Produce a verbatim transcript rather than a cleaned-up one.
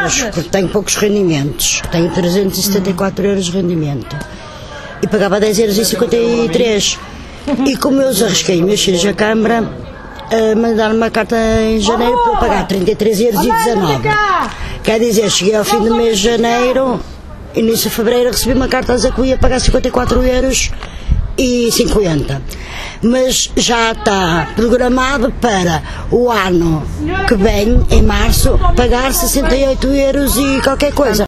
euros, porque tenho poucos rendimentos. Tenho trezentos e setenta e quatro euros de rendimento. E pagava dez euros e cinquenta e três. E como eu os arrisquei meus filhos à Câmara, a mandar uma carta em janeiro para eu pagar trinta e três euros e dezanove. Quer dizer, cheguei ao fim do mês de janeiro, início de fevereiro, recebi uma carta a dizer que eu ia pagar cinquenta e quatro euros e cinquenta. Mas já está programado para o ano que vem, em março, pagar sessenta e oito euros e qualquer coisa.